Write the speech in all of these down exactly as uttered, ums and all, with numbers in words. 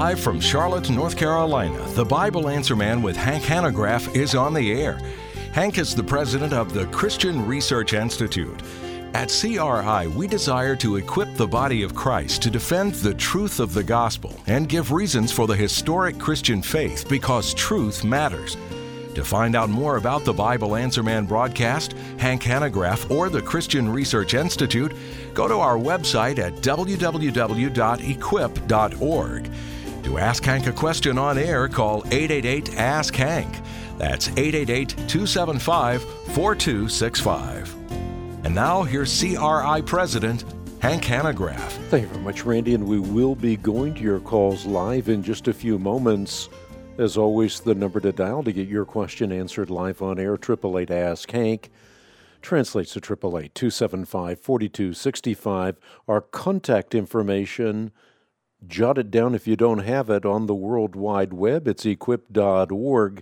Live from Charlotte, North Carolina, the Bible Answer Man with Hank Hanegraaff is on the air. Hank is the president of the Christian Research Institute. At C R I, we desire to equip the body of Christ to defend the truth of the gospel and give reasons for the historic Christian faith because truth matters. To find out more about the Bible Answer Man broadcast, Hank Hanegraaff, or the Christian Research Institute, go to our website at w w w dot equip dot org. To ask Hank a question on air, call eight eight eight, ask Hank. That's eight eight eight, two seven five, four two six five. And now, here's C R I President Hank Hanegraaff. Thank you very much, Randy, and we will be going to your calls live in just a few moments. As always, the number to dial to get your question answered live on air, eight eight eight, ask Hank. Translates to eight eight eight, two seven five, four two six five. Our contact information, jot it down if you don't have it, on the World Wide Web. It's equip dot org.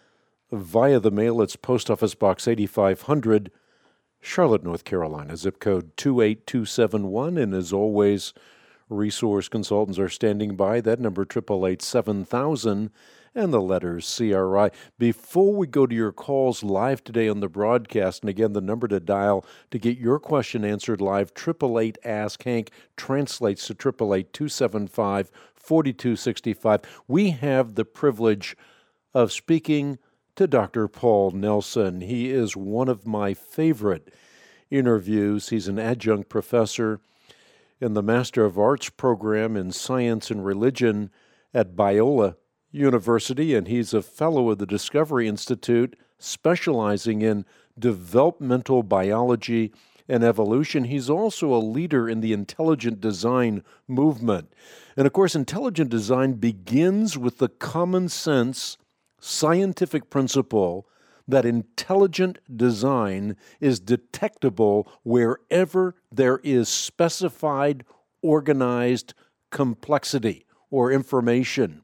Via the mail, it's Post Office Box eighty-five hundred, Charlotte, North Carolina, zip code two eight two seven one. And as always, resource consultants are standing by. That number, eight eight eight, seven thousand, and the letters C R I. Before we go to your calls live today on the broadcast, and again, the number to dial to get your question answered live, eight eight eight, ask Hank, translates to eight eight eight, two seven five, four two six five. We have the privilege of speaking to Doctor Paul Nelson. He is one of my favorite interviews. He's an adjunct professor in the Master of Arts program in Science and Religion at Biola University, and he's a fellow of the Discovery Institute, specializing in developmental biology and evolution. He's also a leader in the intelligent design movement. And of course, intelligent design begins with the common sense scientific principle that intelligent design is detectable wherever there is specified, organized complexity or information.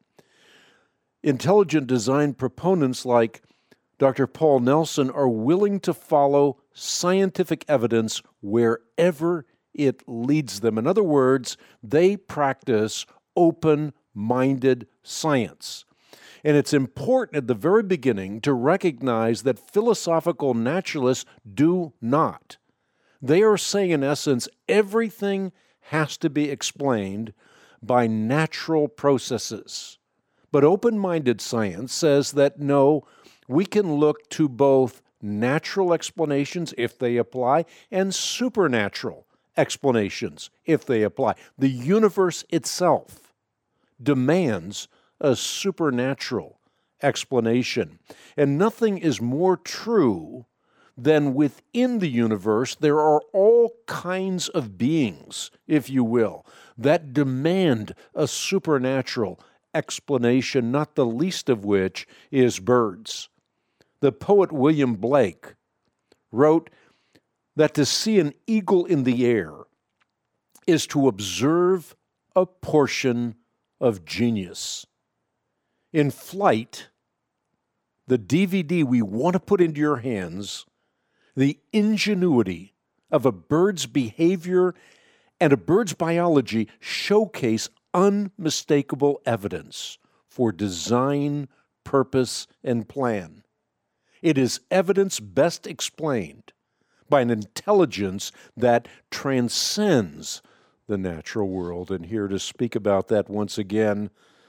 Intelligent design proponents like Doctor Paul Nelson are willing to follow scientific evidence wherever it leads them. In other words, they practice open-minded science. And it's important at the very beginning to recognize that philosophical naturalists do not. They are saying, in essence, everything has to be explained by natural processes. But open-minded science says that, no, we can look to both natural explanations, if they apply, and supernatural explanations, if they apply. The universe itself demands a supernatural explanation. And nothing is more true than within the universe there are all kinds of beings, if you will, that demand a supernatural explanation, not the least of which is birds. The poet William Blake wrote that to see an eagle in the air is to observe a portion of genius. In flight, the D V D we want to put into your hands, the ingenuity of a bird's behavior and a bird's biology showcase unmistakable evidence for design, purpose, and plan. It is evidence best explained by an intelligence that transcends the natural world. And here to speak about that once again,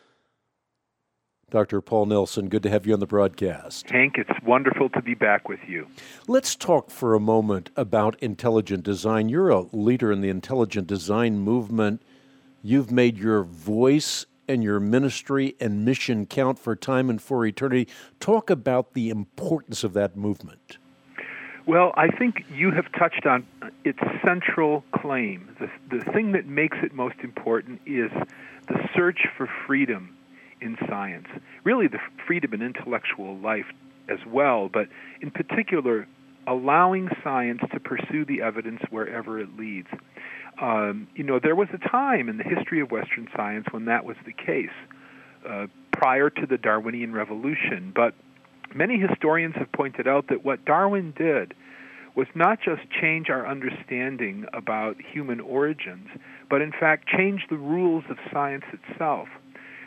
Doctor Paul Nelson, good to have you on the broadcast. Hank, it's wonderful to be back with you. Let's talk for a moment about intelligent design. You're a leader in the intelligent design movement. You've made your voice and your ministry and mission count for time and for eternity. Talk about the importance of that movement. Well, I think you have touched on its central claim. The, the thing that makes it most important is the search for freedom in science, really the freedom in intellectual life as well, but in particular, allowing science to pursue the evidence wherever it leads. Um, you know, there was a time in the history of Western science when that was the case, uh, prior to the Darwinian Revolution, but many historians have pointed out that what Darwin did was not just change our understanding about human origins, but in fact change the rules of science itself.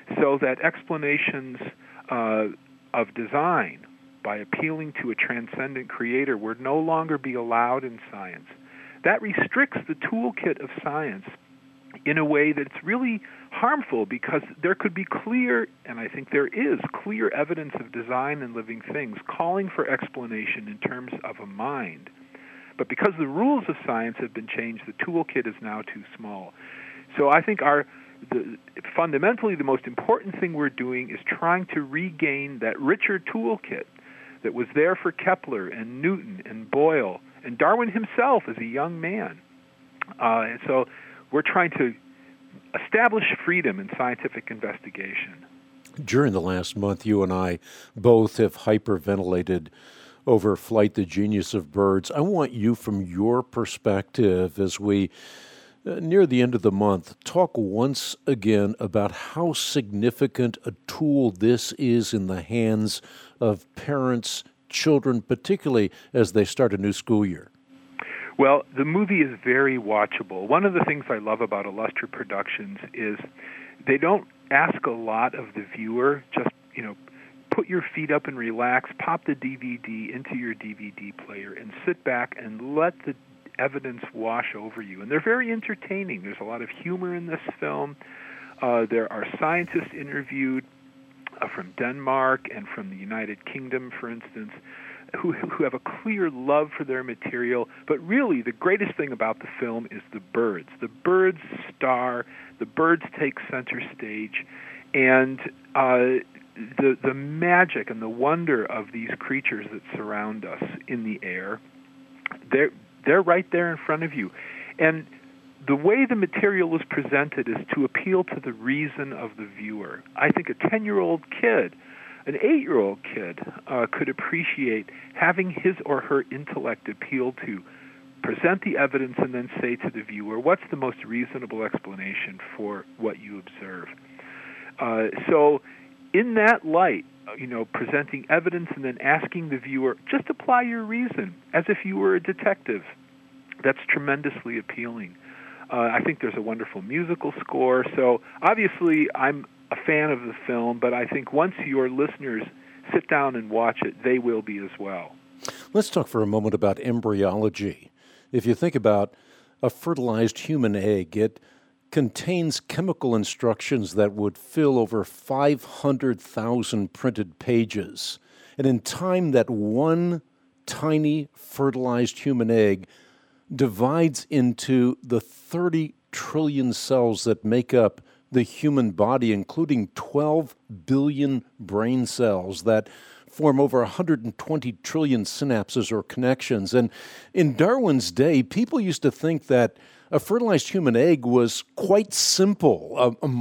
so that explanations uh, of design, by appealing to a transcendent creator, would no longer be allowed in science. That restricts the toolkit of science in a way that's really harmful, because there could be clear, and I think there is, clear evidence of design in living things calling for explanation in terms of a mind. But because the rules of science have been changed, the toolkit is now too small. So I think our the, fundamentally the most important thing we're doing is trying to regain that richer toolkit that was there for Kepler and Newton and Boyle and Darwin himself as a young man. Uh, and so we're trying to establish freedom in scientific investigation. During the last month, you and I both have hyperventilated over Flight, the Genius of Birds. I want you, from your perspective, as we, uh, near the end of the month, talk once again about how significant a tool this is in the hands of parents, children, particularly as they start a new school year. Well, the movie is very watchable. One of the things I love about Illustra Productions is they don't ask a lot of the viewer. Just, you know, put your feet up and relax, pop the D V D into your D V D player, and sit back and let the evidence wash over you. And they're very entertaining. There's a lot of humor in this film. Uh, there are scientists interviewed uh, from Denmark and from the United Kingdom, for instance, who who have a clear love for their material. But really, the greatest thing about the film is the birds. The birds star, the birds take center stage, and uh, the the magic and the wonder of these creatures that surround us in the air, they're, they're right there in front of you. And the way the material is presented is to appeal to the reason of the viewer. I think a ten-year-old kid, an eight-year-old kid uh, could appreciate having his or her intellect appeal to present the evidence and then say to the viewer, what's the most reasonable explanation for what you observe? Uh, so in that light, you know, presenting evidence and then asking the viewer, just apply your reason, as if you were a detective, that's tremendously appealing. Uh, I think there's a wonderful musical score. So obviously I'm a fan of the film, but I think once your listeners sit down and watch it, they will be as well. Let's talk for a moment about embryology. If you think about a fertilized human egg, it contains chemical instructions that would fill over five hundred thousand printed pages. And in time, that one tiny fertilized human egg divides into the thirty trillion cells that make up the human body, including twelve billion brain cells that form over one hundred twenty trillion synapses or connections. And in Darwin's day, people used to think that a fertilized human egg was quite simple, a, a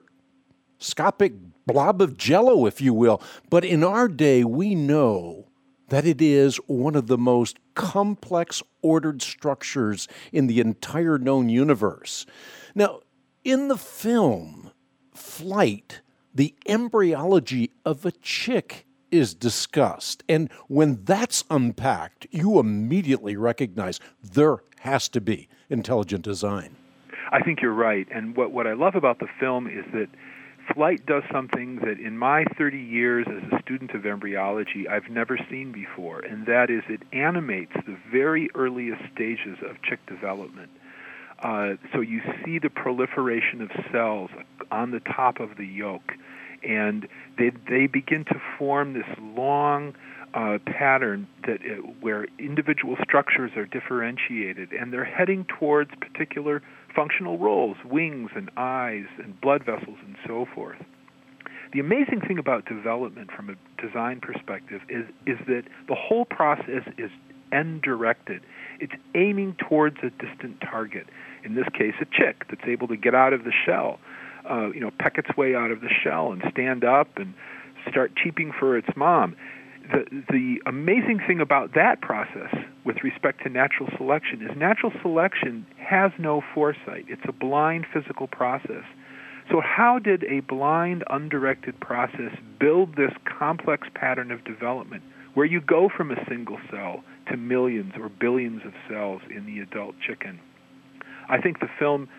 microscopic blob of jello, if you will. But in our day, we know that it is one of the most complex ordered structures in the entire known universe. Now, in the film Flight, the embryology of a chick is discussed. And when that's unpacked, you immediately recognize there has to be intelligent design. I think you're right. And what, what I love about the film is that Flight does something that in my thirty years as a student of embryology I've never seen before, and that is it animates the very earliest stages of chick development. Uh, so you see the proliferation of cells on the top of the yolk, and they they begin to form this long uh, pattern that uh, where individual structures are differentiated, and they're heading towards particular functional roles, wings and eyes and blood vessels and so forth. The amazing thing about development from a design perspective is is that the whole process is end-directed. It's aiming towards a distant target. In this case, a chick that's able to get out of the shell, uh, you know, peck its way out of the shell and stand up and start cheeping for its mom. The, the amazing thing about that process with respect to natural selection is natural selection has no foresight. It's a blind physical process. So how did a blind, undirected process build this complex pattern of development where you go from a single cell to millions or billions of cells in the adult chicken? I think the film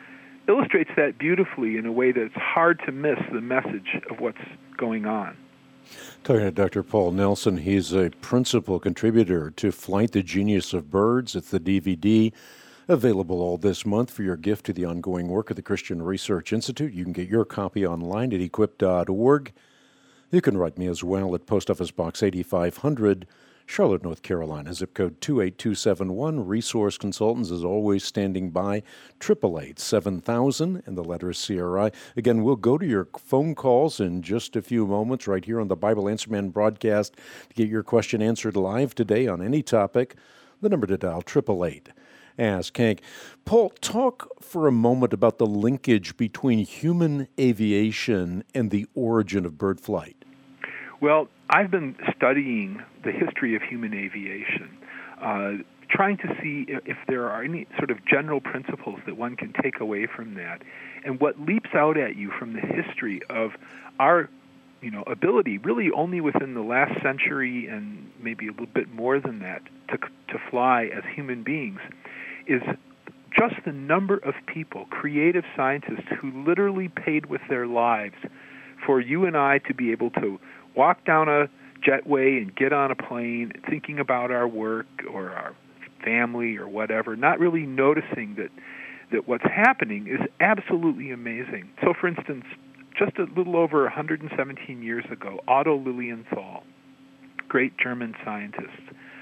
illustrates that beautifully in a way that's hard to miss the message of what's going on. Talking to Doctor Paul Nelson, he's a principal contributor to Flight, the Genius of Birds. It's the D V D available all this month for your gift to the ongoing work of the Christian Research Institute. You can get your copy online at equip dot org. You can write me as well at Post Office Box eighty-five hundred, Charlotte, North Carolina, zip code two eight two seven one. Resource Consultants is always standing by, eight eight eight, seven thousand, and the letter is C R I. Again, we'll go to your phone calls in just a few moments right here on the Bible Answer Man broadcast to get your question answered live today on any topic. The number to dial, eight eight eight, ask Hank. Paul, talk for a moment about the linkage between human aviation and the origin of bird flight. Well, I've been studying the history of human aviation, uh, trying to see if there are any sort of general principles that one can take away from that. And what leaps out at you from the history of our, you know, ability, really only within the last century and maybe a little bit more than that, to to fly as human beings, is just the number of people, creative scientists, who literally paid with their lives for you and I to be able to walk down a jetway and get on a plane, thinking about our work or our family or whatever, not really noticing that, that what's happening is absolutely amazing. So, for instance, just a little over one hundred seventeen years ago, Otto Lilienthal, great German scientist,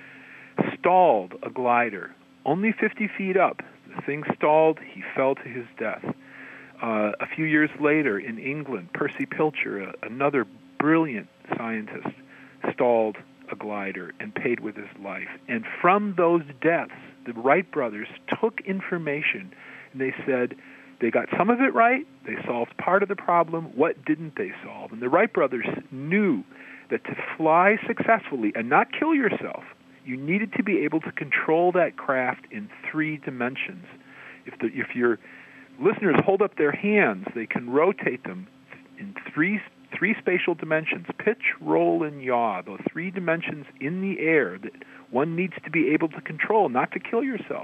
stalled a glider only fifty feet up. The thing stalled, he fell to his death. Uh, a few years later in England, Percy Pilcher, a, another brilliant scientist, stalled a glider and paid with his life. And from those deaths, the Wright brothers took information and they said they got some of it right, they solved part of the problem, what didn't they solve? And the Wright brothers knew that to fly successfully and not kill yourself, you needed to be able to control that craft in three dimensions. If, the, if your listeners hold up their hands, they can rotate them in three three spatial dimensions, pitch, roll, and yaw, those three dimensions in the air that one needs to be able to control, not to kill yourself.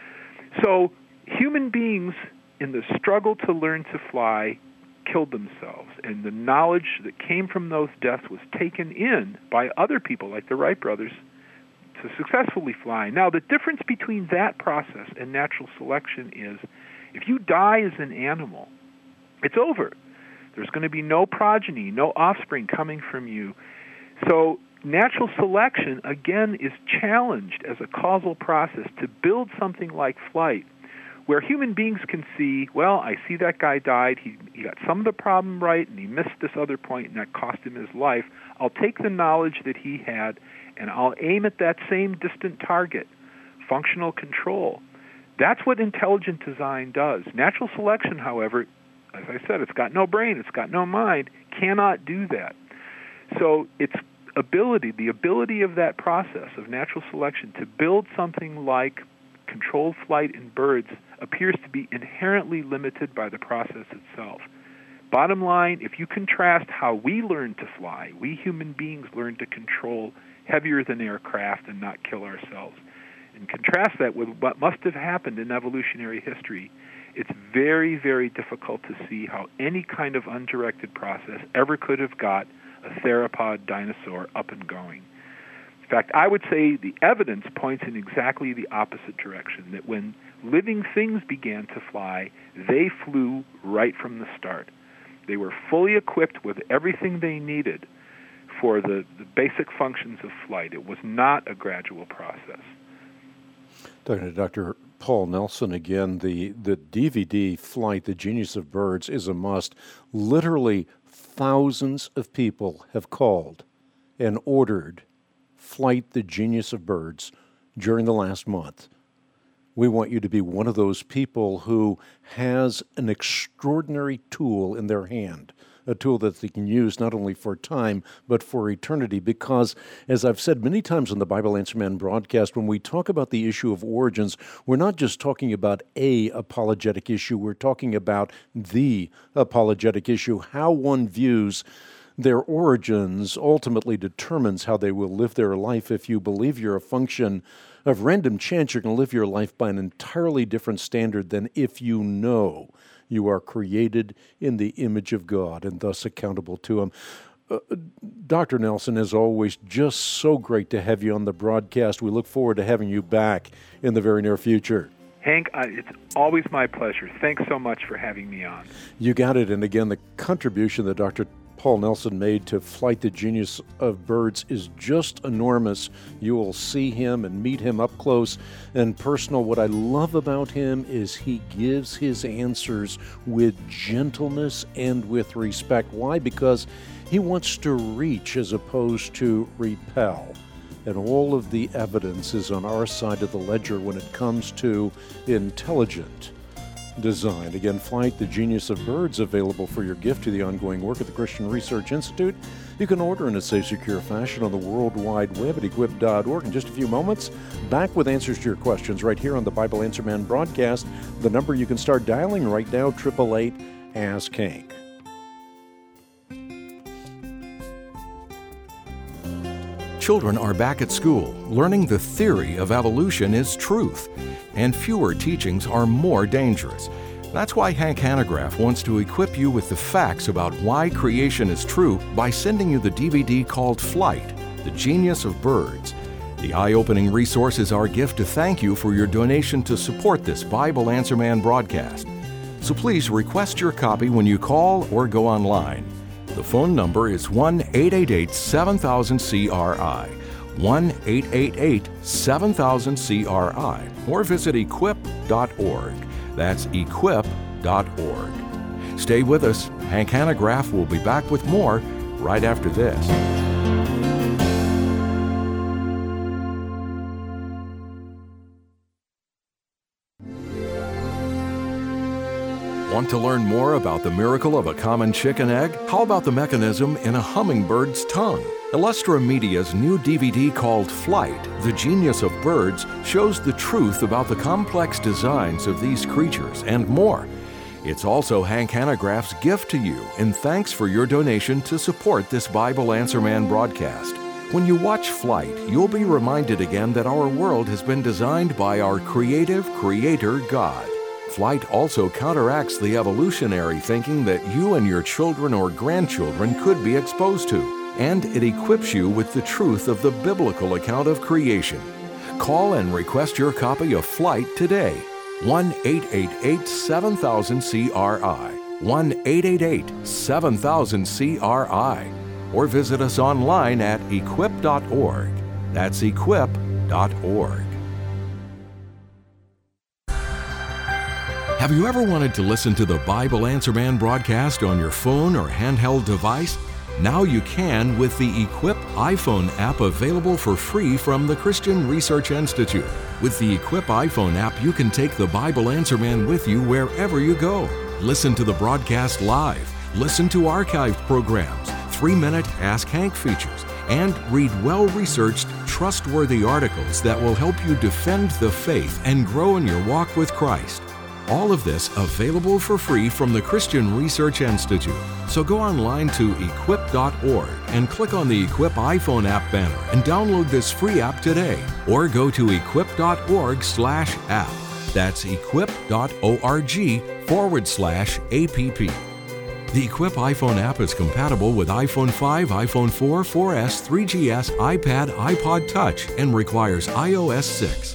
So human beings, in the struggle to learn to fly, killed themselves, and the knowledge that came from those deaths was taken in by other people, like the Wright brothers, to successfully fly. Now, the difference between that process and natural selection is, if you die as an animal, it's over. There's going to be no progeny, no offspring coming from you. So natural selection, again, is challenged as a causal process to build something like flight, where human beings can see, well, I see that guy died, he, he got some of the problem right, and he missed this other point, and that cost him his life. I'll take the knowledge that he had, and I'll aim at that same distant target, functional control. That's what intelligent design does. Natural selection, however, as I said, it's got no brain, it's got no mind, cannot do that. So its ability, the ability of that process of natural selection to build something like controlled flight in birds appears to be inherently limited by the process itself. Bottom line, if you contrast how we learn to fly, we human beings learn to control heavier than aircraft and not kill ourselves, and contrast that with what must have happened in evolutionary history, it's very, very difficult to see how any kind of undirected process ever could have got a theropod dinosaur up and going. In fact, I would say the evidence points in exactly the opposite direction, that when living things began to fly, they flew right from the start. They were fully equipped with everything they needed for the, the basic functions of flight. It was not a gradual process. Talking to Doctor Paul Nelson again, the, the D V D Flight, The Genius of Birds, is a must. Literally thousands of people have called and ordered Flight, The Genius of Birds during the last month. We want you to be one of those people who has an extraordinary tool in their hand, a tool that they can use not only for time, but for eternity. Because, as I've said many times on the Bible Answer Man broadcast, when we talk about the issue of origins, we're not just talking about a apologetic issue, we're talking about the apologetic issue. How one views their origins ultimately determines how they will live their life. If you believe you're a function of random chance, you're going to live your life by an entirely different standard than if you know You are created in the image of God and thus accountable to Him. Uh, Doctor Nelson, as always, just so great to have you on the broadcast. We look forward to having you back in the very near future. Hank, uh, it's always my pleasure. Thanks so much for having me on. You got it. And again, the contribution that Doctor Paul Nelson made to Flight, the Genius of Birds is just enormous. You will see him and meet him up close and personal. What I love about him is he gives his answers with gentleness and with respect. Why? Because he wants to reach as opposed to repel. And all of the evidence is on our side of the ledger when it comes to intelligent design. Again, Flight, the Genius of Birds, available for your gift to the ongoing work of the Christian Research Institute. You can order in a safe, secure fashion on the World Wide Web at equip dot org. In just a few moments, back with answers to your questions right here on the Bible Answer Man broadcast. The number you can start dialing right now, eight eight eight, ask Hank. Children are back at school, learning the theory of evolution is truth, and fewer teachings are more dangerous. That's why Hank Hanegraaff wants to equip you with the facts about why creation is true by sending you the D V D called Flight, the Genius of Birds. The eye-opening resource is our gift to thank you for your donation to support this Bible Answer Man broadcast. So please request your copy when you call or go online. The phone number is one eight eight eight, seven thousand, C R I, one eight eight eight, seven thousand, C R I, or visit equip dot org. That's equip dot org. Stay with us. Hank Hanegraaff will be back with more right after this. Want to learn more about the miracle of a common chicken egg? How about the mechanism in a hummingbird's tongue? Illustra Media's new D V D called Flight, the Genius of Birds, shows the truth about the complex designs of these creatures and more. It's also Hank Hanegraaff's gift to you in thanks for your donation to support this Bible Answer Man broadcast. When you watch Flight, you'll be reminded again that our world has been designed by our creative Creator God. Flight also counteracts the evolutionary thinking that you and your children or grandchildren could be exposed to, and it equips you with the truth of the biblical account of creation. Call and request your copy of Flight today. one eight eight eight, seven thousand, C R I, one eight eight eight, seven thousand, C R I, or visit us online at equip dot org. That's equip dot org. Have you ever wanted to listen to the Bible Answer Man broadcast on your phone or handheld device? Now you can with the Equip iPhone app, available for free from the Christian Research Institute. With the Equip iPhone app, you can take the Bible Answer Man with you wherever you go. Listen to the broadcast live, listen to archived programs, three-minute Ask Hank features, and read well-researched, trustworthy articles that will help you defend the faith and grow in your walk with Christ. All of this available for free from the Christian Research Institute. So go online to equip dot org and click on the Equip iPhone app banner and download this free app today. Or go to equip dot org slash app. That's equip dot org forward slash app. The Equip iPhone app is compatible with iPhone five, iPhone four, four S, three G S, iPad, iPod Touch, and requires i O S six.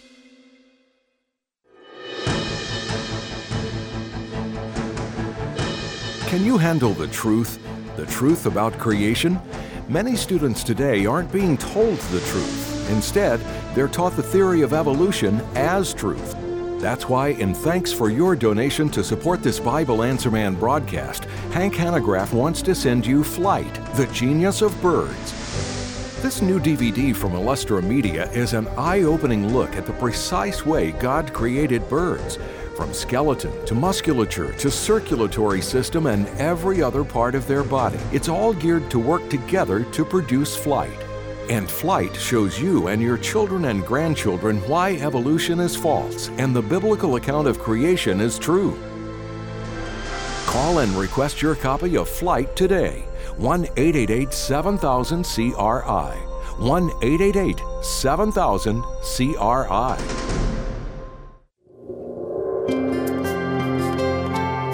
Can you handle the truth? The truth about creation? Many students today aren't being told the truth. Instead, they're taught the theory of evolution as truth. That's why, in thanks for your donation to support this Bible Answer Man broadcast, Hank Hanegraaff wants to send you Flight, the Genius of Birds. This new D V D from Illustra Media is an eye-opening look at the precise way God created birds. From skeleton to musculature to circulatory system and every other part of their body. It's all geared to work together to produce flight. And Flight shows you and your children and grandchildren why evolution is false and the biblical account of creation is true. Call and request your copy of Flight today. one eight eight eight, seven thousand, C R I. one eight eight eight, seven thousand, C R I.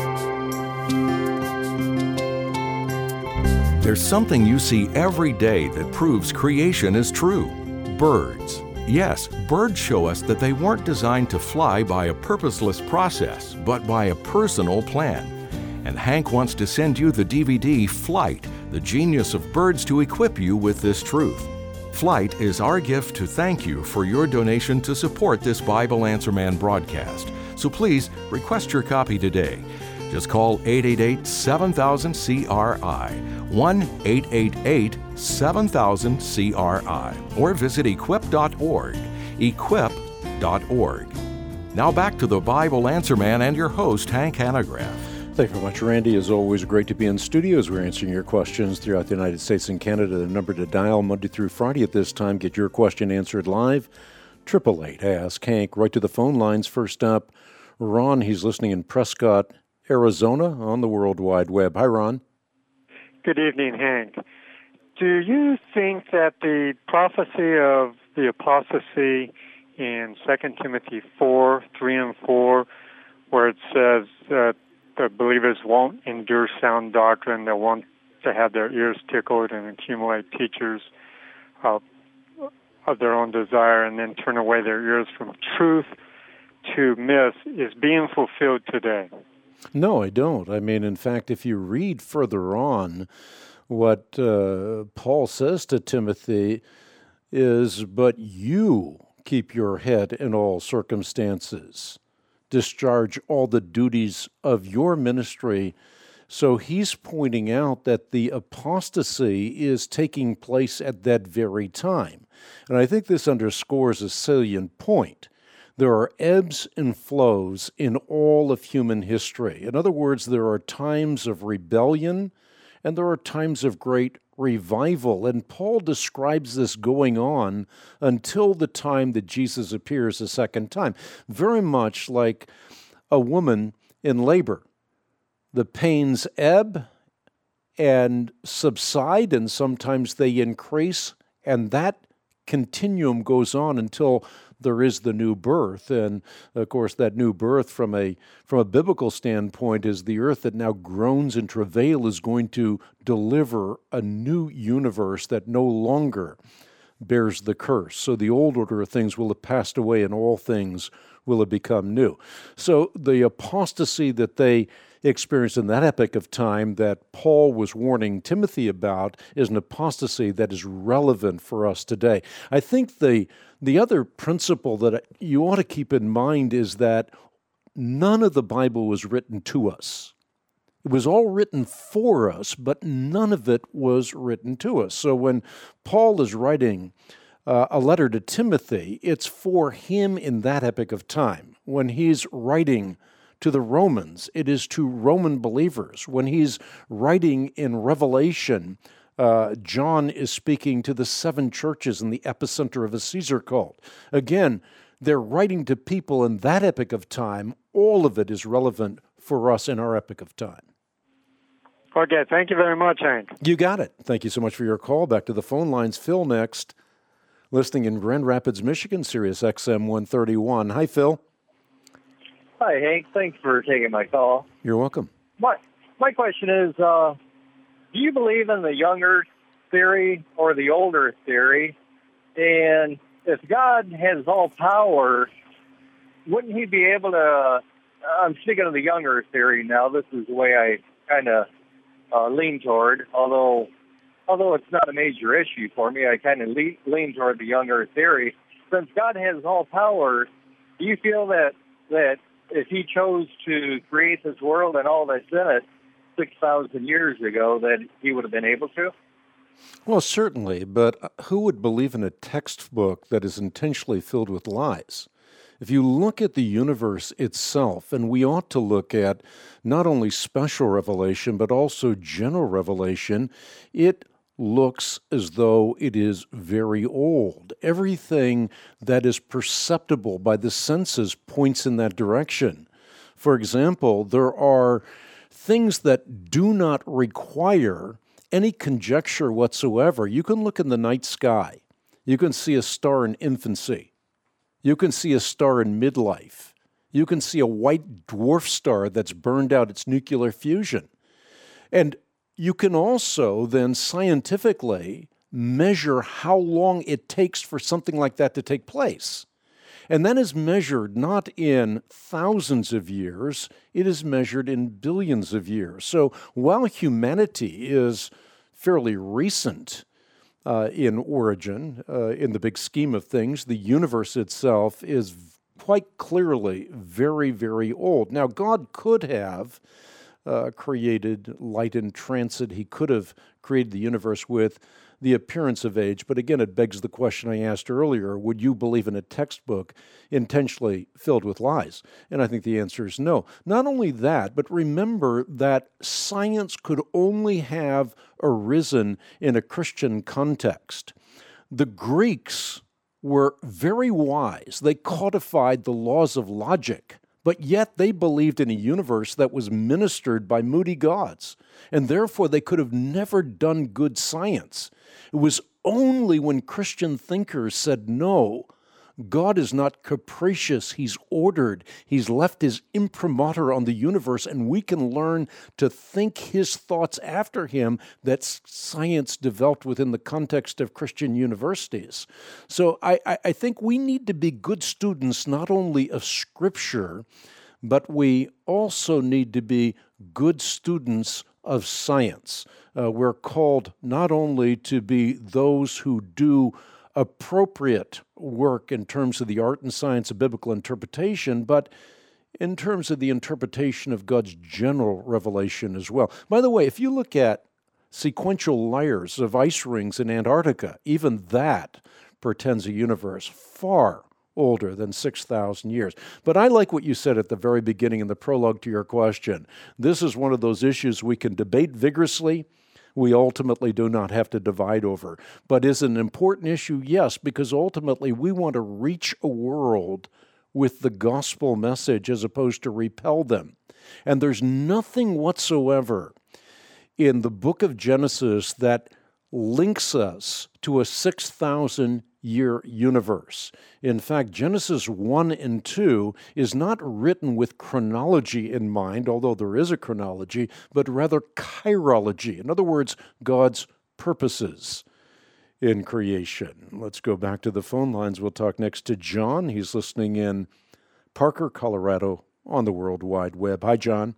There's something you see every day that proves creation is true. Birds. Yes, birds show us that they weren't designed to fly by a purposeless process, but by a personal plan. And Hank wants to send you the D V D Flight, The Genius of Birds, to equip you with this truth. Flight is our gift to thank you for your donation to support this Bible Answer Man broadcast. So please request your copy today. Just call eight eight eight, seven thousand, C R I, one eight eight eight, seven thousand, C R I, or visit equip dot org, equip dot org. Now back to the Bible Answer Man and your host, Hank Hanegraaff. Thank you very much, Randy. As always, great to be in studio as we're answering your questions throughout the United States and Canada. The number to dial Monday through Friday at this time, get your question answered live, eight eight eight, ask Hank. Right to the phone lines. First up, Ron. He's listening in Prescott, Arizona on the World Wide Web. Hi, Ron. Good evening, Hank. Do you think that the prophecy of the apostasy in Second Timothy four, three and four, where it says that the believers won't endure sound doctrine, they want to have their ears tickled and accumulate teachers uh, of their own desire and then turn away their ears from truth to myth, is being fulfilled today? No, I don't. I mean, in fact, if you read further on, what uh, Paul says to Timothy is, but you keep your head in all circumstances. Discharge all the duties of your ministry. So he's pointing out that the apostasy is taking place at that very time. And I think this underscores a salient point. There are ebbs and flows in all of human history. In other words, there are times of rebellion and there are times of great revival. And Paul describes this going on until the time that Jesus appears a second time, very much like a woman in labor. The pains ebb and subside, and sometimes they increase, and that continuum goes on until there is the new birth. And of course, that new birth from a from a biblical standpoint is the earth that now groans in travail is going to deliver a new universe that no longer bears the curse. So the old order of things will have passed away and all things will have become new. So the apostasy that they experienced in that epoch of time that Paul was warning Timothy about is an apostasy that is relevant for us today. I think the the other principle that you ought to keep in mind is that none of the Bible was written to us. It was all written for us, but none of it was written to us. So when Paul is writing uh, a letter to Timothy, it's for him in that epoch of time. When he's writing to the Romans, it is to Roman believers. When he's writing in Revelation, uh, John is speaking to the seven churches in the epicenter of a Caesar cult. Again, they're writing to people in that epoch of time. All of it is relevant for us in our epoch of time. Okay, thank you very much, Hank. You got it. Thank you so much for your call. Back to the phone lines. Phil next, listening in Grand Rapids, Michigan, Sirius X M one thirty-one. Hi, Phil. Hi, Hank. Thanks for taking my call. You're welcome. My my question is, uh, do you believe in the young Earth theory or the old Earth theory? And if God has all power, wouldn't he be able to, I'm speaking of the young Earth theory now, this is the way I kind of uh, lean toward, although although it's not a major issue for me, I kind of lean, lean toward the young Earth theory. Since God has all power, do you feel that that if he chose to create this world and all that's in it six thousand years ago, that he would have been able to? Well, certainly, but who would believe in a textbook that is intentionally filled with lies? If you look at the universe itself, and we ought to look at not only special revelation, but also general revelation, it looks as though it is very old. Everything that is perceptible by the senses points in that direction. For example, there are things that do not require any conjecture whatsoever. You can look in the night sky. You can see a star in infancy. You can see a star in midlife. You can see a white dwarf star that's burned out its nuclear fusion. And you can also then scientifically measure how long it takes for something like that to take place. And that is measured not in thousands of years, it is measured in billions of years. So while humanity is fairly recent uh, in origin, uh, in the big scheme of things, the universe itself is quite clearly very, very old. Now, God could have uh, created light in transit. He could have created the universe with the appearance of age. But again, it begs the question I asked earlier, would you believe in a textbook intentionally filled with lies? And I think the answer is no. Not only that, but remember that science could only have arisen in a Christian context. The Greeks were very wise. They codified the laws of logic, but yet they believed in a universe that was ministered by moody gods, and therefore they could have never done good science. It was only when Christian thinkers said, no, God is not capricious, He's ordered, He's left His imprimatur on the universe, and we can learn to think His thoughts after Him, that science developed within the context of Christian universities. So I, I think we need to be good students not only of Scripture, but we also need to be good students of science. Uh, we're called not only to be those who do appropriate work in terms of the art and science of biblical interpretation, but in terms of the interpretation of God's general revelation as well. By the way, if you look at sequential layers of ice rings in Antarctica, even that portends a universe far older than six thousand years. But I like what you said at the very beginning in the prologue to your question. This is one of those issues we can debate vigorously. We ultimately do not have to divide over. But is it an important issue? Yes, because ultimately we want to reach a world with the gospel message as opposed to repel them. And there's nothing whatsoever in the book of Genesis that links us to a six thousand year universe. In fact, Genesis one and two is not written with chronology in mind, although there is a chronology, but rather chirology. In other words, God's purposes in creation. Let's go back to the phone lines. We'll talk next to John. He's listening in Parker, Colorado, on the World Wide Web. Hi, John.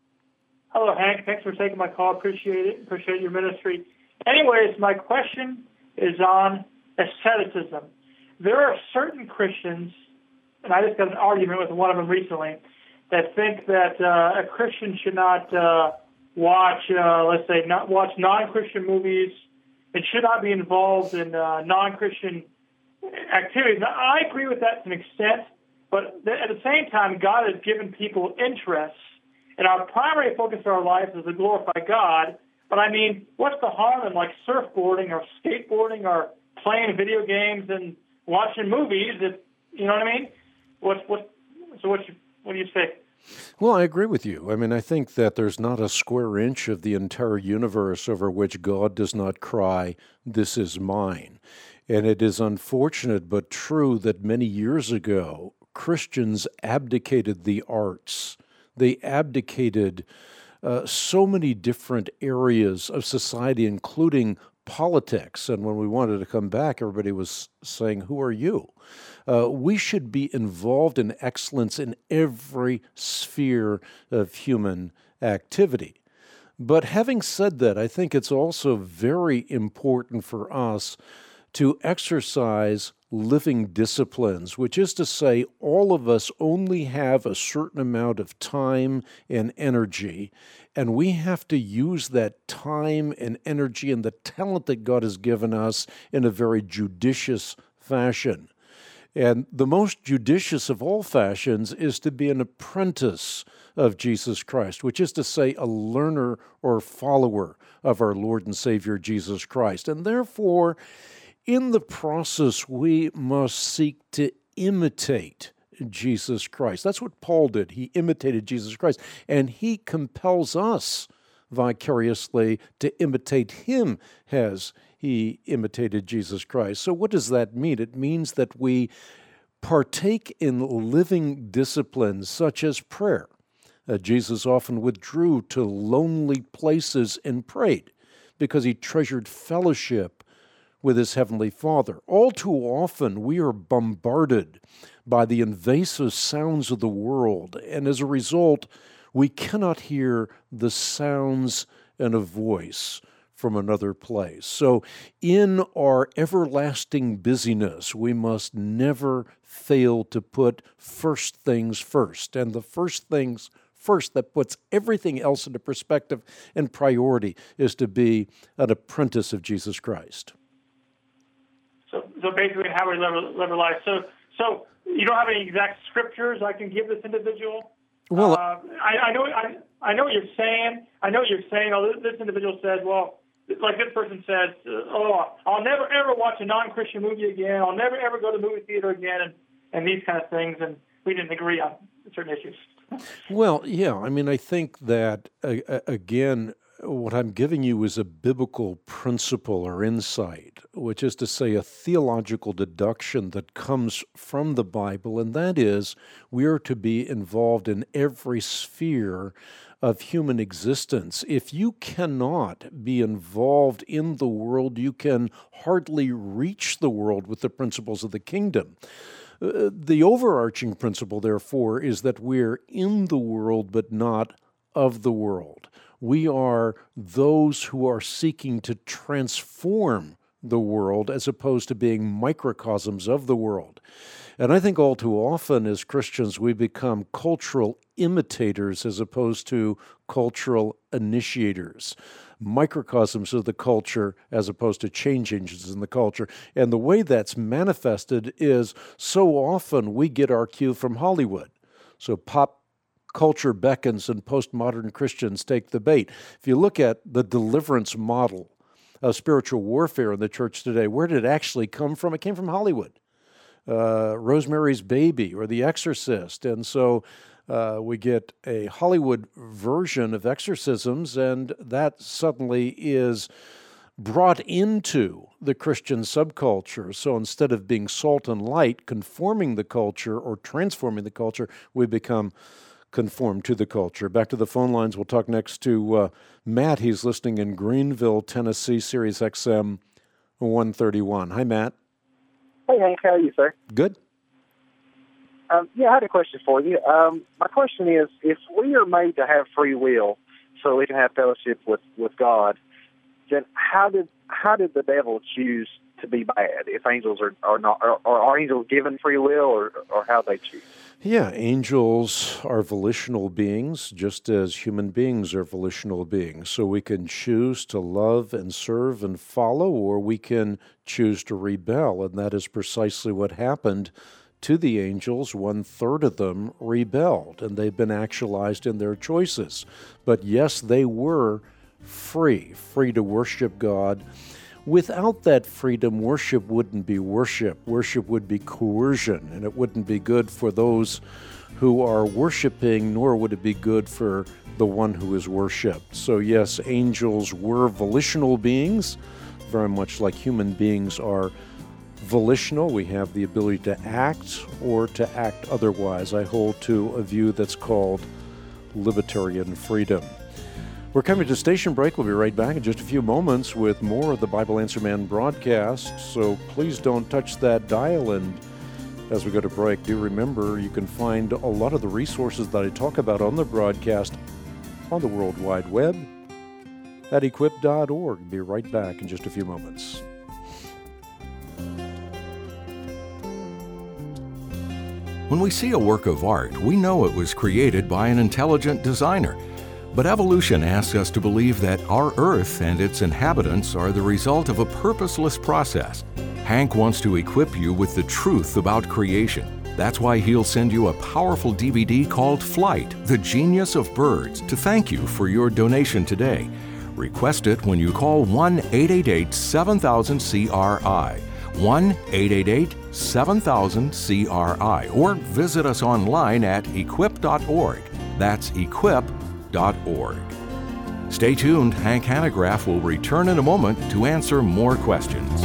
Hello, Hank. Thanks for taking my call. Appreciate it. Appreciate your ministry. Anyways, my question is on asceticism. There are certain Christians, and I just got an argument with one of them recently, that think that uh, a Christian should not uh, watch, uh, let's say, not watch non-Christian movies and should not be involved in uh, non-Christian activities. Now, I agree with that to an extent, but th- at the same time, God has given people interests, and our primary focus of our life is to glorify God. But I mean, what's the harm in like surfboarding or skateboarding or playing video games and watching movies? If, you know what I mean? What what? So what? You, what do you say? Well, I agree with you. I mean, I think that there's not a square inch of the entire universe over which God does not cry, "This is mine." And it is unfortunate but true that many years ago, Christians abdicated the arts. They abdicated uh, so many different areas of society, including politics. And when we wanted to come back, everybody was saying, who are you? Uh, we should be involved in excellence in every sphere of human activity. But having said that, I think it's also very important for us to exercise living disciplines, which is to say all of us only have a certain amount of time and energy, and we have to use that time and energy and the talent that God has given us in a very judicious fashion. And the most judicious of all fashions is to be an apprentice of Jesus Christ, which is to say a learner or follower of our Lord and Savior Jesus Christ. And therefore, in the process, we must seek to imitate Jesus Christ. That's what Paul did. He imitated Jesus Christ, and he compels us vicariously to imitate him as he imitated Jesus Christ. So what does that mean? It means that we partake in living disciplines such as prayer. Uh, Jesus often withdrew to lonely places and prayed because he treasured fellowship with his Heavenly Father. All too often, we are bombarded by the invasive sounds of the world, and as a result, we cannot hear the sounds and a voice from another place. So in our everlasting busyness, we must never fail to put first things first. And the first things first that puts everything else into perspective and priority is to be an apprentice of Jesus Christ. So, so basically, how we live, live our life. So, so you don't have any exact scriptures I can give this individual? Well, uh, I, I know, I, I know what you're saying. I know what you're saying. Oh, this, this individual says, well, like this person says, oh, I'll never ever watch a non-Christian movie again. I'll never ever go to the movie theater again, and, and these kind of things. And we didn't agree on certain issues. Well, yeah. I mean, I think that uh, again. What I'm giving you is a biblical principle or insight, which is to say a theological deduction that comes from the Bible, and that is we are to be involved in every sphere of human existence. If you cannot be involved in the world, you can hardly reach the world with the principles of the kingdom. Uh, the overarching principle, therefore, is that we're in the world but not of the world. We are those who are seeking to transform the world as opposed to being microcosms of the world. And I think all too often as Christians we become cultural imitators as opposed to cultural initiators, microcosms of the culture as opposed to change agents in the culture. And the way that's manifested is so often we get our cue from Hollywood. So pop culture beckons and postmodern Christians take the bait. If you look at the deliverance model of spiritual warfare in the church today, where did it actually come from? It came from Hollywood. Uh, Rosemary's Baby or The Exorcist. And so uh, we get a Hollywood version of exorcisms, and that suddenly is brought into the Christian subculture. So instead of being salt and light, conforming the culture or transforming the culture, we become conform to the culture. Back to the phone lines. We'll talk next to uh, Matt. He's listening in Greenville, Tennessee, Sirius X M one thirty-one. Hi, Matt. Hey, Hank. How are you, sir? Good. Um, yeah, I had a question for you. Um, my question is, if we are made to have free will so we can have fellowship with, with God, then how did how did the devil choose to be bad if angels are, are not? Are, are angels given free will, or, or how they choose? Yeah, angels are volitional beings, just as human beings are volitional beings. So we can choose to love and serve and follow, or we can choose to rebel, and that is precisely what happened to the angels. One third of them rebelled, and they've been actualized in their choices. But yes, they were free, free to worship God. Without that freedom, worship wouldn't be worship. Worship would be coercion, and it wouldn't be good for those who are worshiping, nor would it be good for the one who is worshiped. So yes, angels were volitional beings, very much like human beings are volitional. We have the ability to act or to act otherwise. I hold to a view that's called libertarian freedom. We're coming to station break. We'll be right back in just a few moments with more of the Bible Answer Man broadcast. So please don't touch that dial. And as we go to break, do remember you can find a lot of the resources that I talk about on the broadcast on the World Wide Web at equip dot org. Be right back in just a few moments. When we see a work of art, we know it was created by an intelligent designer. But evolution asks us to believe that our Earth and its inhabitants are the result of a purposeless process. Hank wants to equip you with the truth about creation. That's why he'll send you a powerful D V D called Flight, The Genius of Birds, to thank you for your donation today. Request it when you call one eight eight eight, seven thousand, C R I, one eight eight eight, seven thousand, C R I, or visit us online at equip dot org. That's equip dot org. Stay tuned. Hank Hanegraaff will return in a moment to answer more questions.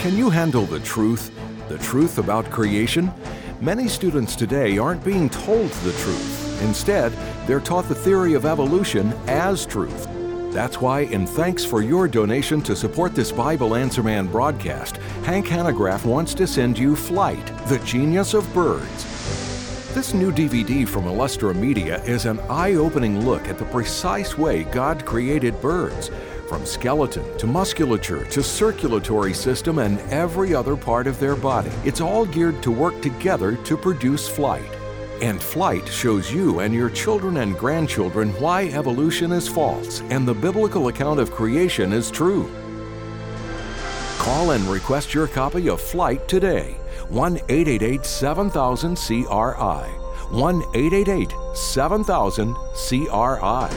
Can you handle the truth? The truth about creation? Many students today aren't being told the truth. Instead, they're taught the theory of evolution as truth. That's why, in thanks for your donation to support this Bible Answer Man broadcast, Hank Hanegraaff wants to send you Flight, the Genius of Birds. This new D V D from Illustra Media is an eye-opening look at the precise way God created birds, from skeleton to musculature to circulatory system and every other part of their body. It's all geared to work together to produce flight. And Flight shows you and your children and grandchildren why evolution is false and the biblical account of creation is true. Call and request your copy of Flight today. one eight eight eight seven thousand C R I. one eight eight eight seven thousand C R I.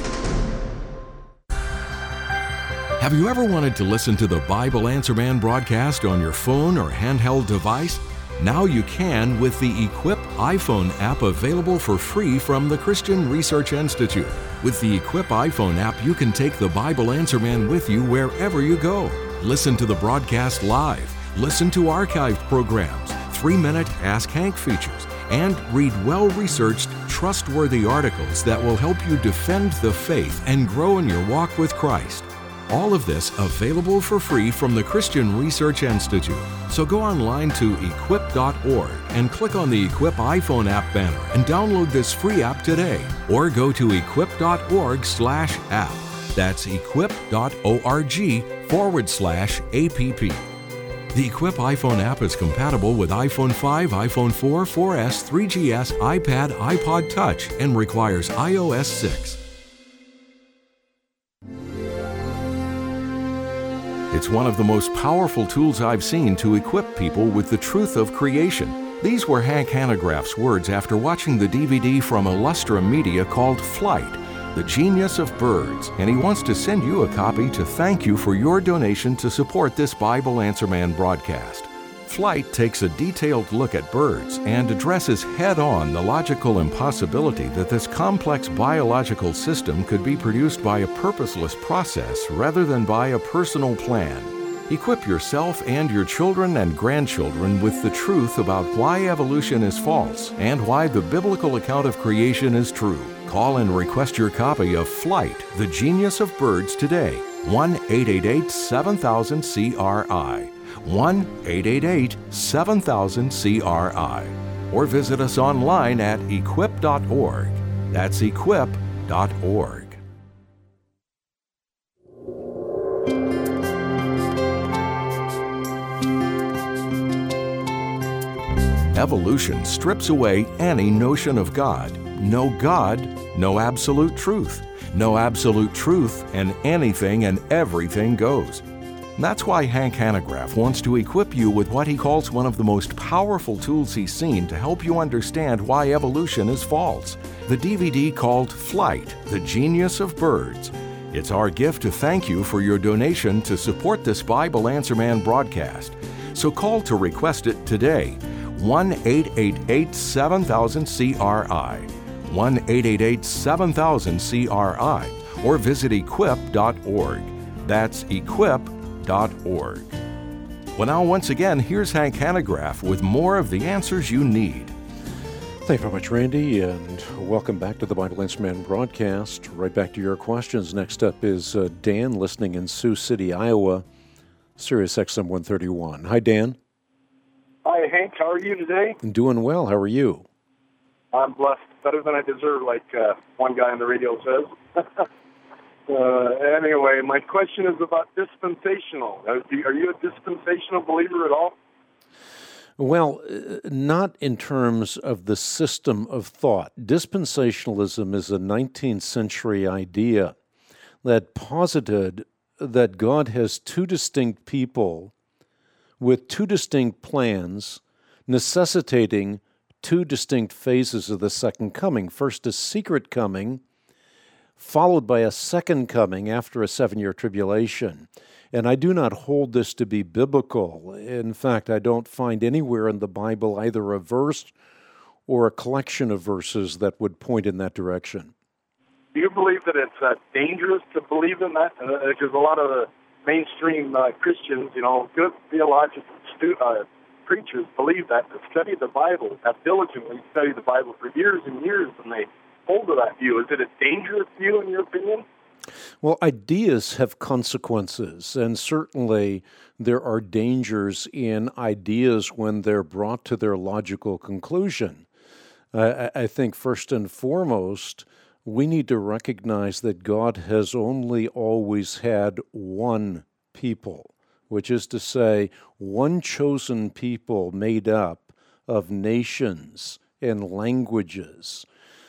Have you ever wanted to listen to the Bible Answer Man broadcast on your phone or handheld device? Now you can with the Equip iPhone app, available for free from the Christian Research Institute. With the Equip iPhone app, you can take the Bible Answer Man with you wherever you go. Listen to the broadcast live, listen to archived programs, three-minute Ask Hank features, and read well-researched, trustworthy articles that will help you defend the faith and grow in your walk with Christ. All of this available for free from the Christian Research Institute. So go online to equip dot org and click on the Equip iPhone app banner and download this free app today. Or go to equip dot org slash app. That's equip dot org forward slash app. The Equip iPhone app is compatible with iPhone five, iPhone four, four S, three G S, iPad, iPod Touch, and requires i O S six. It's one of the most powerful tools I've seen to equip people with the truth of creation. These were Hank Hanegraaff's words after watching the D V D from Illustra Media called Flight, the Genius of Birds, and he wants to send you a copy to thank you for your donation to support this Bible Answer Man broadcast. Flight takes a detailed look at birds and addresses head-on the logical impossibility that this complex biological system could be produced by a purposeless process rather than by a personal plan. Equip yourself and your children and grandchildren with the truth about why evolution is false and why the biblical account of creation is true. Call and request your copy of Flight, the Genius of Birds today. one eight eight eight seven thousand C R I. one eight eight eight seven thousand C R I. Or visit us online at equip dot org. That's equip dot org. Evolution strips away any notion of God. No God, no absolute truth. No absolute truth, and anything and everything goes. That's why Hank Hanegraaff wants to equip you with what he calls one of the most powerful tools he's seen to help you understand why evolution is false. The D V D called Flight, the Genius of Birds. It's our gift to thank you for your donation to support this Bible Answer Man broadcast. So call to request it today. one eight eight eight seven thousand C R I. one eight eight eight seven thousand C R I. Or visit equip dot org. That's equip dot org. Well, now, once again, here's Hank Hanegraaff with more of the answers you need. Thank you very much, Randy, and welcome back to the Bible Answer Man broadcast. Right back to your questions. Next up is uh, Dan, listening in Sioux City, Iowa, Sirius X M one thirty-one. Hi, Dan. Hi, Hank. How are you today? I'm doing well. How are you? I'm blessed. Better than I deserve, like uh, one guy on the radio says. uh, anyway, my question is about dispensational. Are you a dispensational believer at all? Well, not in terms of the system of thought. Dispensationalism is a nineteenth century idea that posited that God has two distinct people with two distinct plans, necessitating two distinct phases of the second coming. First, a secret coming, followed by a second coming after a seven-year tribulation. And I do not hold this to be biblical. In fact, I don't find anywhere in the Bible either a verse or a collection of verses that would point in that direction. Do you believe that it's uh, dangerous to believe in that? Because uh, a lot of the mainstream uh, Christians, you know, good theological stu- uh, preachers believe that, that study the Bible, have diligently studied the Bible for years and years, and they hold to that view. Is it a dangerous view, in your opinion? Well, ideas have consequences, and certainly there are dangers in ideas when they're brought to their logical conclusion. Uh, I think first and foremost, we need to recognize that God has only always had one people, which is to say, one chosen people made up of nations and languages,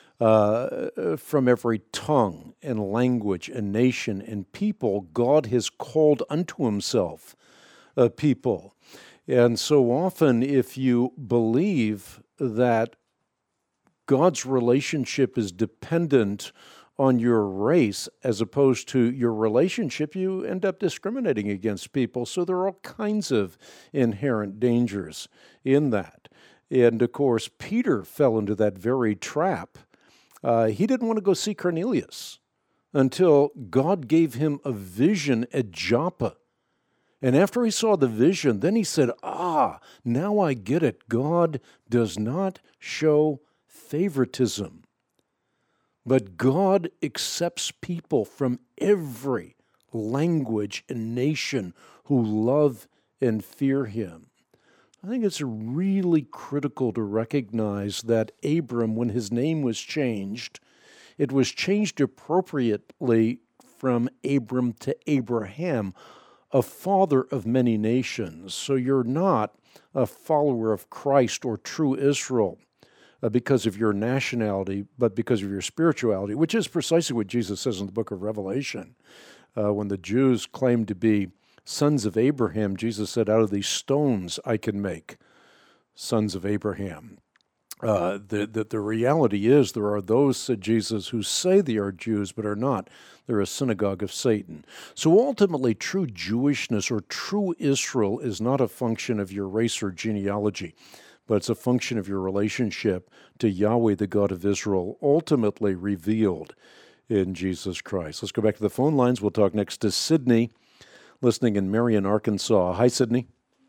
uh, from every tongue and language and nation and people. God has called unto himself a people. And so often, if you believe that God's relationship is dependent on your race as opposed to your relationship, you end up discriminating against people. So there are all kinds of inherent dangers in that. And of course, Peter fell into that very trap. Uh, he didn't want to go see Cornelius until God gave him a vision at Joppa. And after he saw the vision, then he said, ah, now I get it. God does not show favoritism, but God accepts people from every language and nation who love and fear him. I think it's really critical to recognize that Abram, when his name was changed, it was changed appropriately from Abram to Abraham, a father of many nations. So you're not a follower of Christ or true Israel Uh, because of your nationality, but because of your spirituality, which is precisely what Jesus says in the book of Revelation. Uh, when the Jews claimed to be sons of Abraham, Jesus said, out of these stones I can make sons of Abraham. Uh, the, the, the reality is there are those, said Jesus, who say they are Jews but are not. They're a synagogue of Satan. So ultimately, true Jewishness or true Israel is not a function of your race or genealogy, but it's a function of your relationship to Yahweh, the God of Israel, ultimately revealed in Jesus Christ. Let's go back to the phone lines. We'll talk next to Sydney, listening in Marion, Arkansas. Hi, Sydney.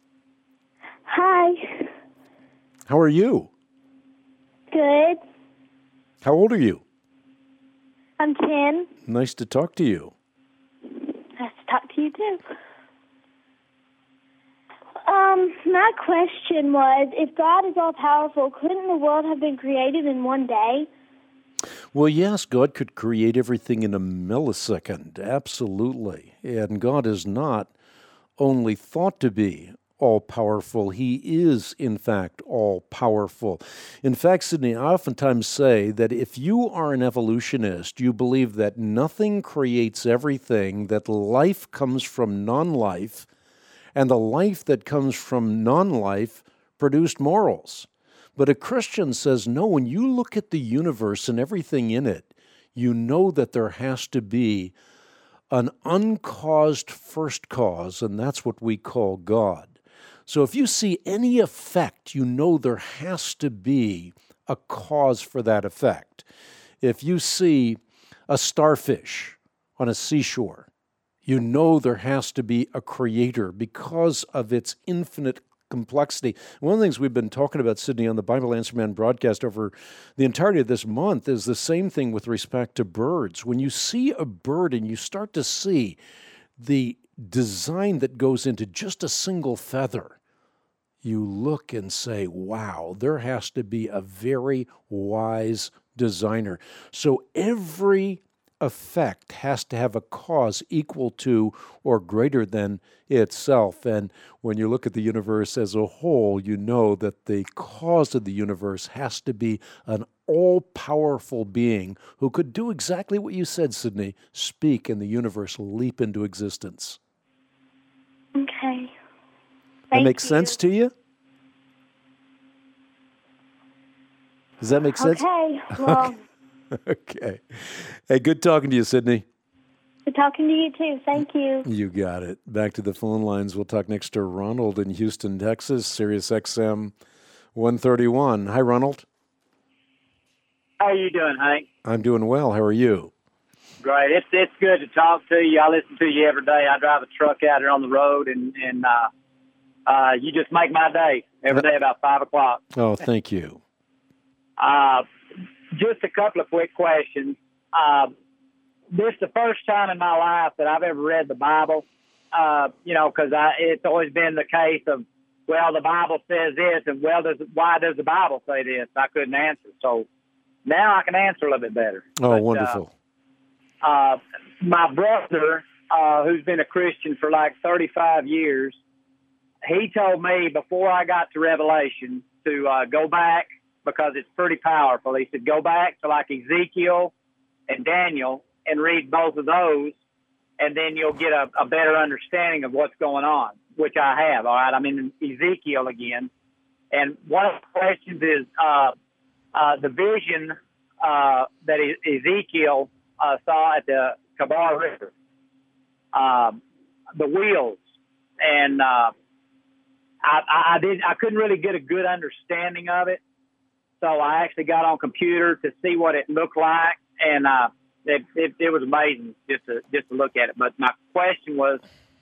Hi. How are you? Good. How old are you? I'm ten. Nice to talk to you. Nice to talk to you, too. Um, my question was, if God is all-powerful, couldn't the world have been created in one day? Well, yes, God could create everything in a millisecond, absolutely. And God is not only thought to be all-powerful, he is, in fact, all-powerful. In fact, Sydney, I oftentimes say that if you are an evolutionist, you believe that nothing creates everything, that life comes from non-life, and the life that comes from non-life produced morals. But a Christian says, no, when you look at the universe and everything in it, you know that there has to be an uncaused first cause, and that's what we call God. So if you see any effect, you know there has to be a cause for that effect. If you see a starfish on a seashore, you know there has to be a creator because of its infinite complexity. One of the things we've been talking about, Sydney, on the Bible Answer Man broadcast over the entirety of this month is the same thing with respect to birds. When you see a bird and you start to see the design that goes into just a single feather, you look and say, wow, there has to be a very wise designer. So every effect has to have a cause equal to or greater than itself. And when you look at the universe as a whole, you know that the cause of the universe has to be an all-powerful being who could do exactly what you said, Sydney, speak and the universe leap into existence. Okay. That Thank makes you. sense to you? Does that make sense? Okay. Well, Okay. Hey, good talking to you, Sydney. good talking to you, too. Thank you. You got it. Back to the phone lines. We'll talk next to Ronald in Houston, Texas, Sirius X M one thirty-one. Hi, Ronald. How are you doing, Hank? I'm doing well. How are you? Great. It's it's good to talk to you. I listen to you every day. I drive a truck out here on the road, and and uh, uh, you just make my day every day about five o'clock. Oh, thank you. Uh, just a couple of quick questions. Uh, this is the first time in my life that I've ever read the Bible. Uh, you know, because it's always been the case of, well, the Bible says this, and well, does why does the Bible say this? I couldn't answer, so now I can answer a little bit better. Oh, but, wonderful. Uh, uh, my brother, uh, who's been a Christian for like thirty-five years, he told me before I got to Revelation to uh, go back because it's pretty powerful. He said, go back to like Ezekiel and Daniel and read both of those, and then you'll get a, a better understanding of what's going on, which I have, all right? I'm in Ezekiel again. And one of the questions is uh, uh, the vision uh, that Ezekiel uh, saw at the Kabar River, uh, the wheels. And uh, I, I, did, I couldn't really get a good understanding of it, so I actually got on computer to see what it looked like, and uh, it, it, it was amazing just to just to look at it. But my question was,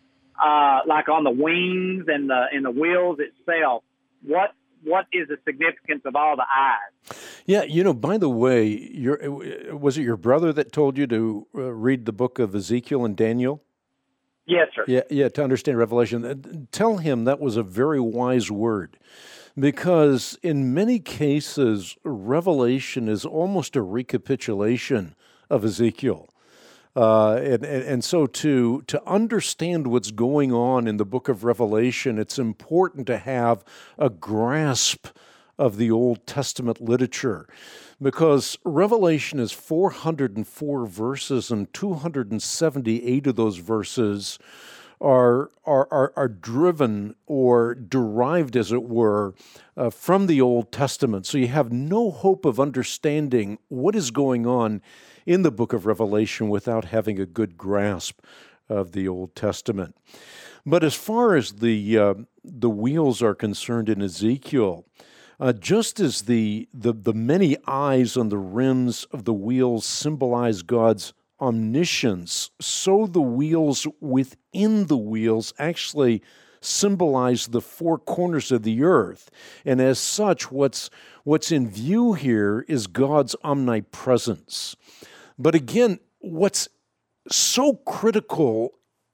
uh, like on the wings and the and the wheels itself, what what is the significance of all the eyes? Yeah, you know, by the way, your, was it your brother that told you to uh, read the book of Ezekiel and Daniel? Yes, sir. Yeah, yeah, to understand Revelation. Tell him that was a very wise word, because in many cases, Revelation is almost a recapitulation of Ezekiel. Uh, and, and, and so to, to understand what's going on in the book of Revelation, it's important to have a grasp of the Old Testament literature, because Revelation is four hundred four verses, and two hundred seventy-eight of those verses are, are, are, are driven or derived, as it were, uh, from the Old Testament. So you have no hope of understanding what is going on in the book of Revelation without having a good grasp of the Old Testament. But as far as the uh, the wheels are concerned in Ezekiel, uh, just as the, the the many eyes on the rims of the wheels symbolize God's omniscience, so the wheels within the wheels actually symbolize the four corners of the earth. And as such, what's what's in view here is God's omnipresence. But again, what's so critical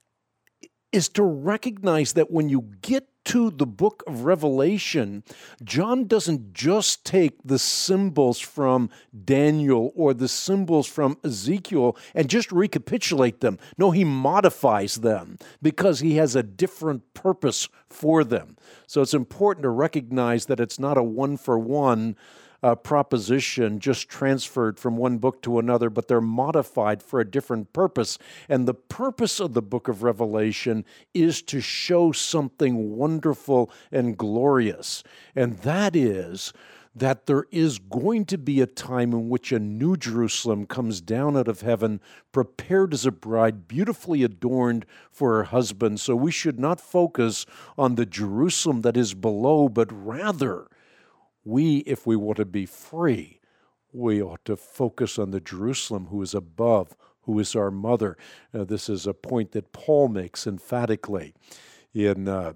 is to recognize that when you get to the book of Revelation, John doesn't just take the symbols from Daniel or the symbols from Ezekiel and just recapitulate them. No, he modifies them because he has a different purpose for them. So it's important to recognize that it's not a one-for-one Uh, proposition just transferred from one book to another, but they're modified for a different purpose. And the purpose of the book of Revelation is to show something wonderful and glorious. And that is that there is going to be a time in which a new Jerusalem comes down out of heaven, prepared as a bride, beautifully adorned for her husband. So we should not focus on the Jerusalem that is below, but rather, we, if we want to be free, we ought to focus on the Jerusalem who is above, who is our mother. Uh, this is a point that Paul makes emphatically in uh,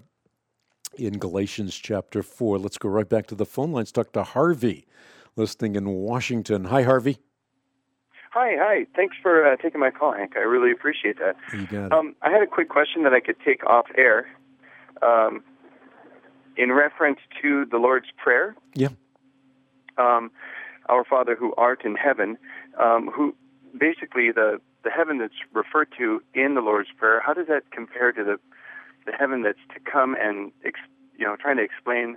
in Galatians chapter four. Let's go right back to the phone lines. Talk to Harvey, listening in Washington. Hi, Harvey. Hi, hi. Thanks for uh, taking my call, Hank. I really appreciate that. You got it. Um, I had a quick question that I could take off air. Um, In reference to the Lord's Prayer, yeah, um, our Father who art in heaven, um, who basically the, the heaven that's referred to in the Lord's Prayer, how does that compare to the the heaven that's to come? And ex, you know, trying to explain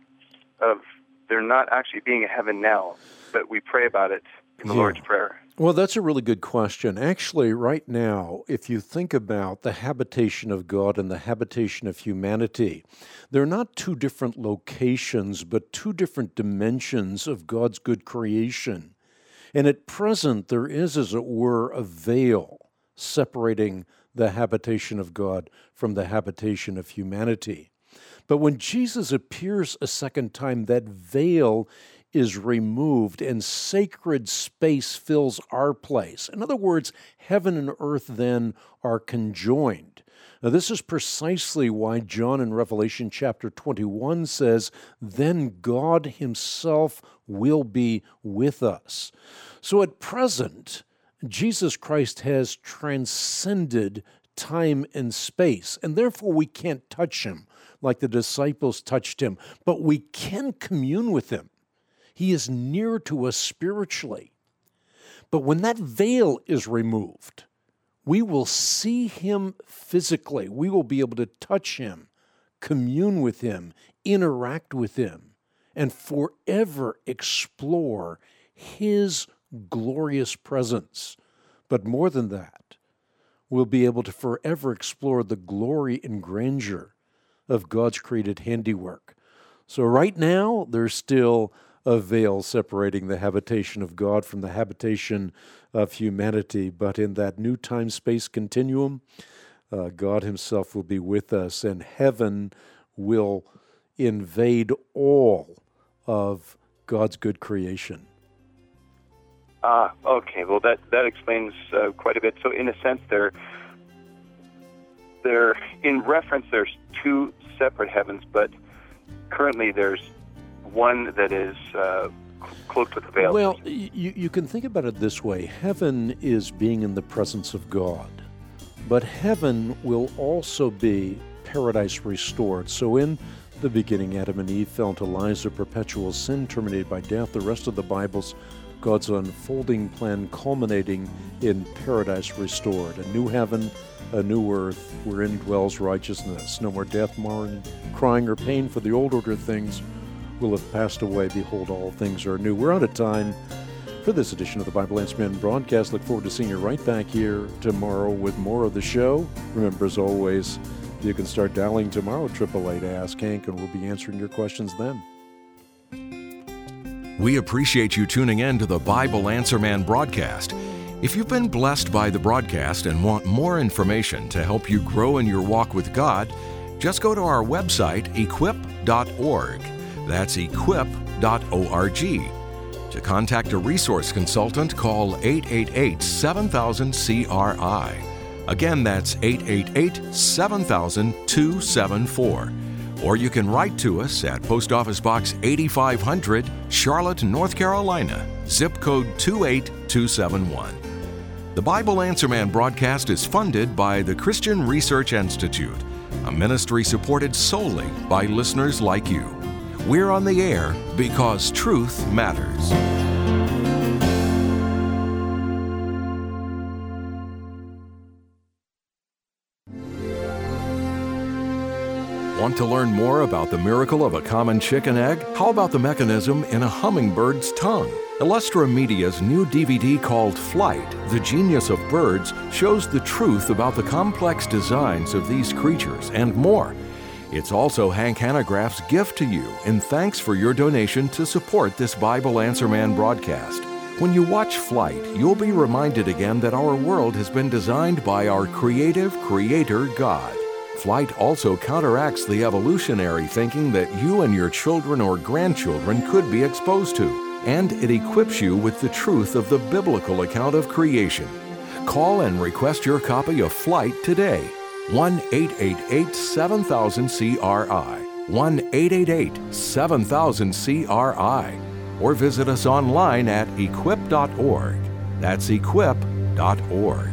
of there not actually being a heaven now, but we pray about it in the yeah. Lord's Prayer. Well, that's a really good question. Actually, right now, if you think about the habitation of God and the habitation of humanity, they're not two different locations, but two different dimensions of God's good creation. And at present, there is, as it were, a veil separating the habitation of God from the habitation of humanity. But when Jesus appears a second time, that veil is removed and sacred space fills our place. In other words, heaven and earth then are conjoined. Now, this is precisely why John in Revelation chapter twenty-one says, "Then God himself will be with us." So at present, Jesus Christ has transcended time and space, and therefore we can't touch him like the disciples touched him, but we can commune with him. He is near to us spiritually. But when that veil is removed, we will see him physically. We will be able to touch him, commune with him, interact with him, and forever explore his glorious presence. But more than that, we'll be able to forever explore the glory and grandeur of God's created handiwork. So right now, there's still a veil separating the habitation of God from the habitation of humanity. But in that new time-space continuum, uh, God himself will be with us, and heaven will invade all of God's good creation. Ah, okay. Well, that, that explains uh, quite a bit. So in a sense, there, there, in reference, there's two separate heavens, but currently there's one that is uh, cloaked with a veil. Well, you, you can think about it this way. Heaven is being in the presence of God, but heaven will also be paradise restored. So in the beginning, Adam and Eve fell into lives of perpetual sin, terminated by death. The rest of the Bible's God's unfolding plan culminating in paradise restored. A new heaven, a new earth, wherein dwells righteousness. No more death, mourning, crying, or pain, for the old order things will have passed away. Behold, all things are new. We're out of time for this edition of the Bible Answer Man broadcast. Look forward to seeing you right back here tomorrow with more of the show. Remember, as always, you can start dialing tomorrow, eight eight eight, ask Hank, and we'll be answering your questions then. We appreciate you tuning in to the Bible Answer Man broadcast. If you've been blessed by the broadcast and want more information to help you grow in your walk with God, just go to our website, equip dot org. That's equip dot org. To contact a resource consultant, call eight eight eight, seven thousand, C R I. Again, that's eight eight eight, seven thousand, two seven four. Or you can write to us at Post Office Box eighty-five hundred, Charlotte, North Carolina, zip code two eight two seven one. The Bible Answer Man broadcast is funded by the Christian Research Institute, a ministry supported solely by listeners like you. We're on the air because truth matters. Want to learn more about the miracle of a common chicken egg? How about the mechanism in a hummingbird's tongue? Illustra Media's new D V D called Flight, The Genius of Birds, shows the truth about the complex designs of these creatures and more. It's also Hank Hanegraaff's gift to you in thanks for your donation to support this Bible Answer Man broadcast. When you watch Flight, you'll be reminded again that our world has been designed by our creative Creator God. Flight also counteracts the evolutionary thinking that you and your children or grandchildren could be exposed to, and it equips you with the truth of the biblical account of creation. Call and request your copy of Flight today. one eight eight eight, seven thousand, C R I. one eight eight eight, seven thousand, C R I. Or visit us online at equip dot org. That's equip dot org.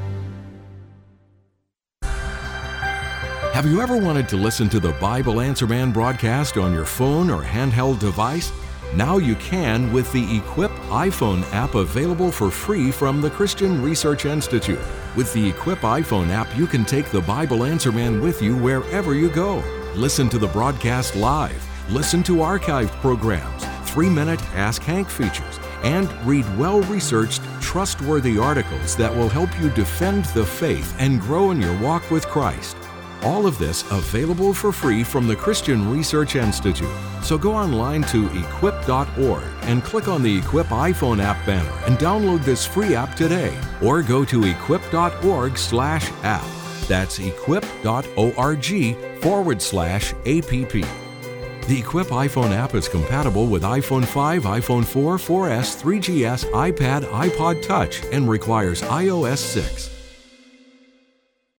Have you ever wanted to listen to the Bible Answer Man broadcast on your phone or handheld device? Now you can with the Equip iPhone app, available for free from the Christian Research Institute. With the Equip iPhone app, you can take the Bible Answer Man with you wherever you go. Listen to the broadcast live, listen to archived programs, three-minute Ask Hank features, and read well-researched, trustworthy articles that will help you defend the faith and grow in your walk with Christ. All of this available for free from the Christian Research Institute. So go online to equip dot org and click on the Equip iPhone app banner and download this free app today. Or go to equip dot org slash app. That's equip dot org forward slash app. The Equip iPhone app is compatible with iPhone five, iPhone four, four S, three G S, iPad, iPod Touch, and requires i O S six.